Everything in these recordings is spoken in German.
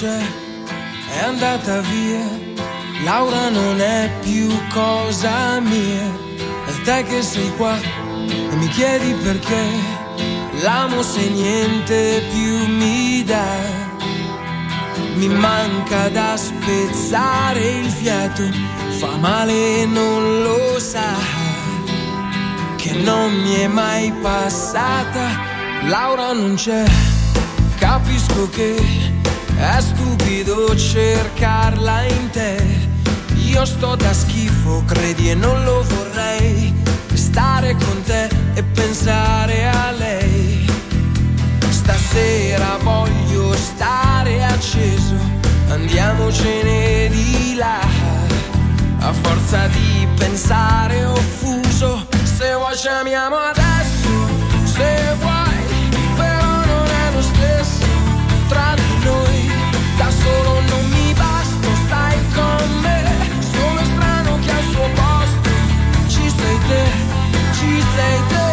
c'è, è andata via. Laura non è più cosa mia. E te che sei qua e mi chiedi perché, l'amo se niente più mi dà. Mi manca da spezzare il fiato, fa male e non lo sa, che non mi è mai passata. Laura non c'è, capisco che è stupido cercarla in te. Io sto da schifo, credi, e non lo vorrei, stare con te e pensare a lei. Stasera voglio stare acceso, andiamocene di là. A forza di pensare offuso, se vuoi ci amiamo adesso, se vuoi, però non è lo stesso tra di noi. Da solo non mi basta, stai con me, sono strano che al suo posto ci sei te, ci sei te.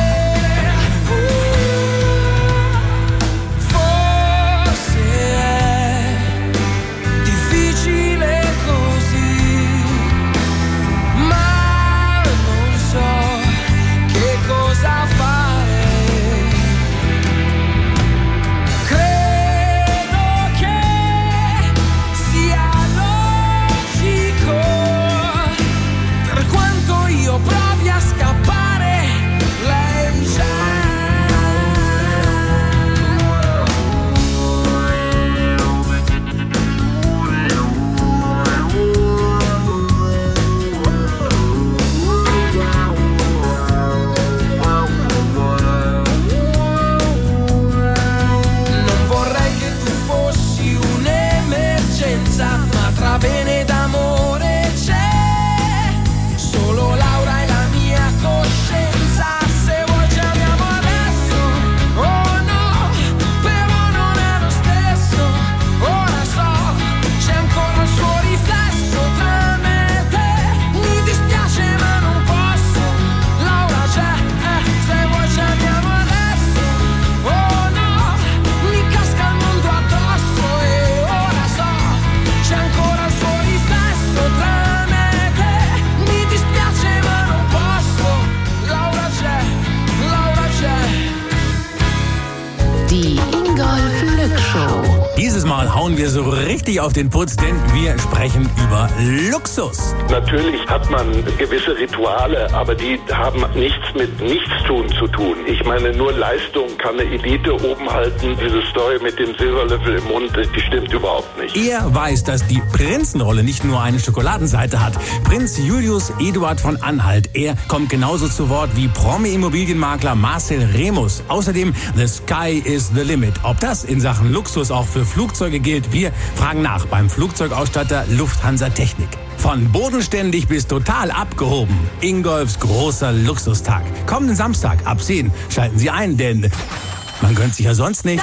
Bene d'amore c'è, solo Laura è la mia coscienza. Se vuoi ci amiamo adesso, oh no, però non è lo stesso. Ora so, c'è ancora il suo riflesso tra me e te. Mi dispiace ma non posso, Laura c'è, se vuoi ci amiamo adesso, oh no, mi casca il mondo addosso. E ora so, c'è ancora tra me e te, mi dispiace ma non posso, Laura c'è. Die Ingolf Lück Show. Dieses Mal hauen wir so richtig auf den Putz, denn wir sprechen über Luxus. Natürlich hat man gewisse Rituale, aber die haben nichts mit Nichtstun zu tun. Ich meine, nur Leistung kann eine Elite oben halten. Diese Story mit dem Silberlöffel im Mund, die stimmt überhaupt nicht. Er weiß, dass die Prinzenrolle nicht nur eine Schokoladenseite hat. Prinz Julius Eduard von Anhalt, er kommt genauso zu Wort wie Promi-Immobilienmakler Marcel Remus. Außerdem, the sky is the limit. Ob das in Sachen Luxus auch für Flugzeuge gilt, wir fragen nach beim Flugzeugausstatter Lufthansa Technik. Von bodenständig bis total abgehoben. Ingolfs großer Luxustag. Kommenden Samstag ab 10 schalten Sie ein, denn man gönnt sich ja sonst nichts.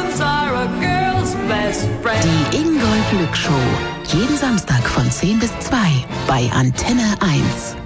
Die Ingolf Lück Show. Jeden Samstag von 10 bis 2 bei Antenne 1.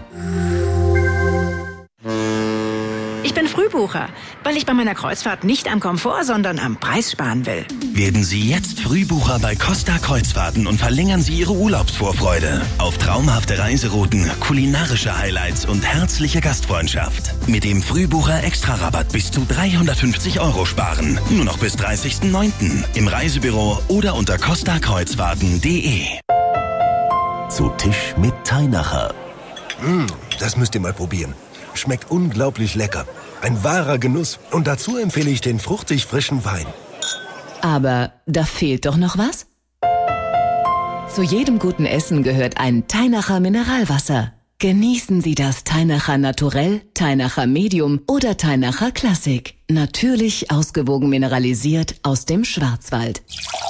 Ich bin Frühbucher, weil ich bei meiner Kreuzfahrt nicht am Komfort, sondern am Preis sparen will. Werden Sie jetzt Frühbucher bei Costa Kreuzfahrten und verlängern Sie Ihre Urlaubsvorfreude auf traumhafte Reiserouten, kulinarische Highlights und herzliche Gastfreundschaft. Mit dem Frühbucher Extra-Rabatt bis zu 350 € sparen. Nur noch bis 30.09. im Reisebüro oder unter costakreuzfahrten.de. Zu Tisch mit Theinacher. Das müsst ihr mal probieren. Schmeckt unglaublich lecker. Ein wahrer Genuss. Und dazu empfehle ich den fruchtig frischen Wein. Aber da fehlt doch noch was? Zu jedem guten Essen gehört ein Theinacher Mineralwasser. Genießen Sie das Theinacher Naturell, Theinacher Medium oder Theinacher Classic. Natürlich ausgewogen mineralisiert aus dem Schwarzwald.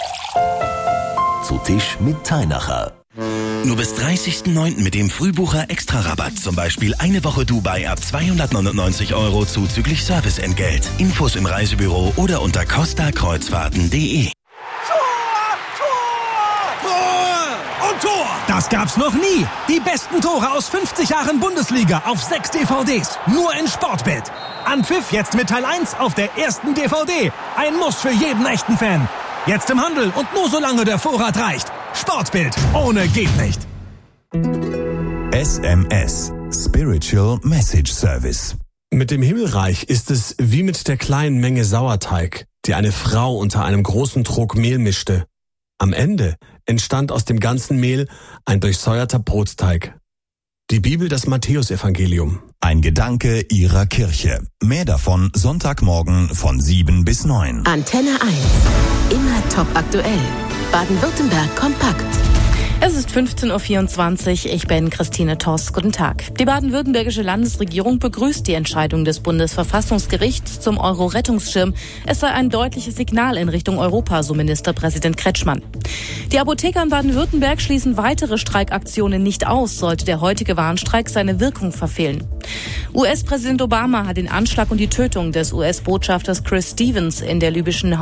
Zu Tisch mit Theinacher. Nur bis 30.09. mit dem Frühbucher Extra-Rabatt. Zum Beispiel eine Woche Dubai ab 299 € zuzüglich Serviceentgelt. Infos im Reisebüro oder unter costakreuzfahrten.de. Tor! Das gab's noch nie. Die besten Tore aus 50 Jahren Bundesliga auf 6 DVDs. Nur in Sportbild. Anpfiff jetzt mit Teil 1 auf der ersten DVD. Ein Muss für jeden echten Fan. Jetzt im Handel und nur solange der Vorrat reicht. Sportbild, ohne geht nicht. SMS, Spiritual Message Service. Mit dem Himmelreich ist es wie mit der kleinen Menge Sauerteig, die eine Frau unter einem großen Trog Mehl mischte. Am Ende entstand aus dem ganzen Mehl ein durchsäuerter Brotteig. Die Bibel, das Matthäusevangelium. Ein Gedanke Ihrer Kirche. Mehr davon Sonntagmorgen von 7 bis 9. Antenne 1. Immer top aktuell. Baden-Württemberg kompakt. Es ist 15.24 Uhr, ich bin Christine Torst. Guten Tag. Die baden-württembergische Landesregierung begrüßt die Entscheidung des Bundesverfassungsgerichts zum Euro-Rettungsschirm. Es sei ein deutliches Signal in Richtung Europa, so Ministerpräsident Kretschmann. Die Apotheker in Baden-Württemberg schließen weitere Streikaktionen nicht aus, sollte der heutige Warnstreik seine Wirkung verfehlen. US-Präsident Obama hat den Anschlag und die Tötung des US-Botschafters Chris Stevens in der libyschen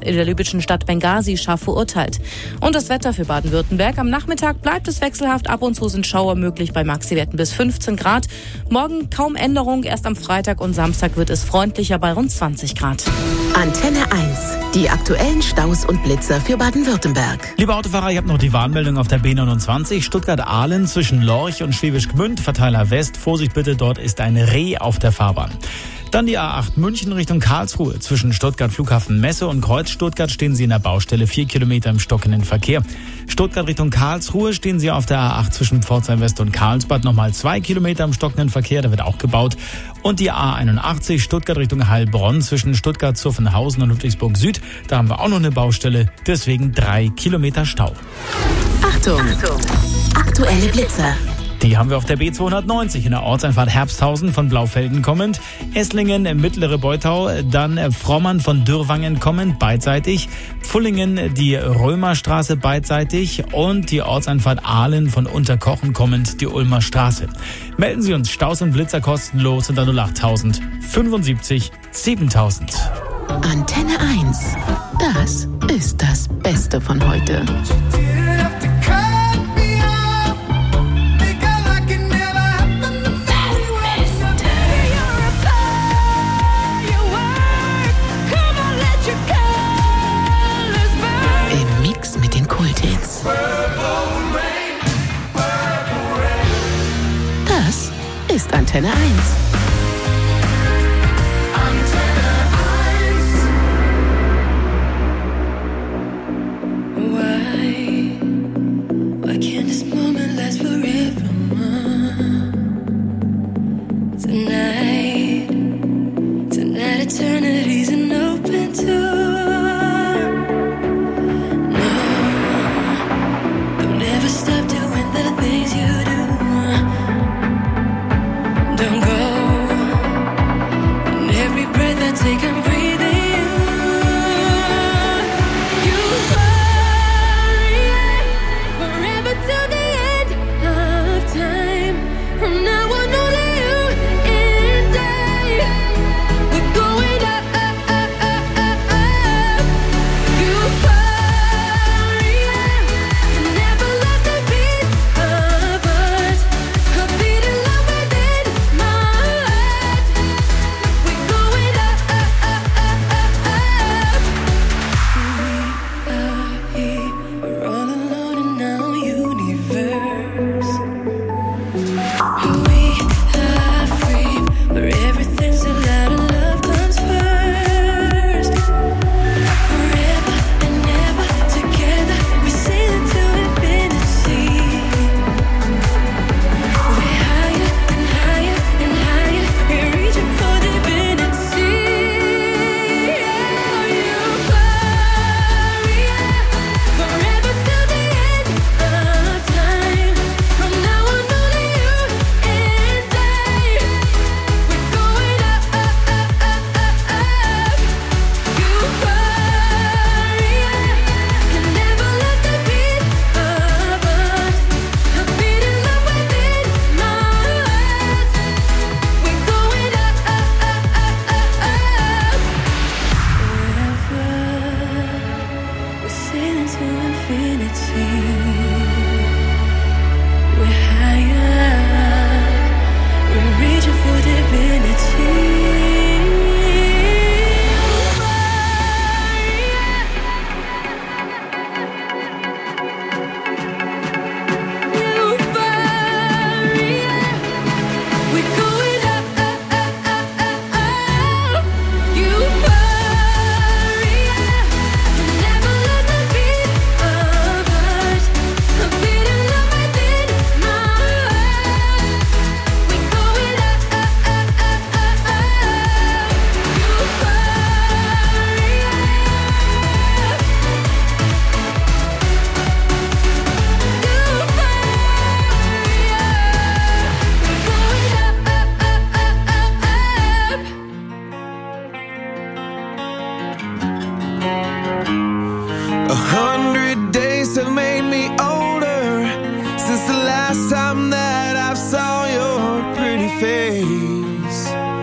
Stadt Benghazi scharf verurteilt. Und das Wetter für Baden-Württemberg: am Nachmittag bleibt es wechselhaft, ab und zu sind Schauer möglich bei Maxiwerten bis 15 Grad. Morgen kaum Änderung, erst am Freitag und Samstag wird es freundlicher bei rund 20 Grad. Antenne 1. Die aktuellen Staus und Blitzer für Baden-Württemberg. Liebe Autofahrer, ich habe noch die Warnmeldung auf der B29 Stuttgart-Ahlen zwischen Lorch und Schwäbisch Gmünd, Verteiler West. Vorsicht bitte, dort ist ein Reh auf der Fahrbahn. Dann die A8 München Richtung Karlsruhe. Zwischen Stuttgart Flughafen Messe und Kreuz Stuttgart stehen Sie in der Baustelle 4 Kilometer im stockenden Verkehr. Stuttgart Richtung Karlsruhe stehen Sie auf der A8 zwischen Pforzheim West und Karlsbad nochmal 2 Kilometer im stockenden Verkehr. Da wird auch gebaut. Und die A81 Stuttgart Richtung Heilbronn zwischen Stuttgart-Zuffenhausen und Ludwigsburg Süd. Da haben wir auch noch eine Baustelle. Deswegen 3 Kilometer Stau. Achtung! Aktuelle Blitzer. Die haben wir auf der B290 in der Ortseinfahrt Herbsthausen von Blaufelden kommend, Esslingen, Mittlere Beutau, dann Frommern von Dürrwangen kommend, beidseitig, Pfullingen, die Römerstraße beidseitig und die Ortseinfahrt Ahlen von Unterkochen kommend, die Ulmer Straße. Melden Sie uns Staus und Blitzer kostenlos unter 08000 75 7000. Antenne 1. Das ist das Beste von heute. Das ist Antenne 1. Why can't this moment last forever? Tonight eternity's an open door. No, don't ever stop doing the things you do. Don't go. face.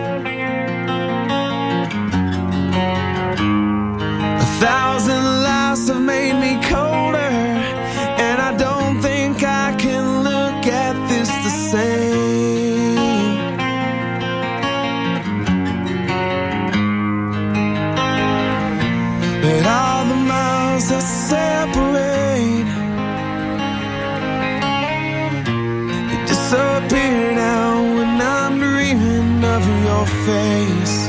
1,000 lies have made me colder, and I don't think I can look at this the same. But all the miles that separate, they disappear now when I'm dreaming of your face.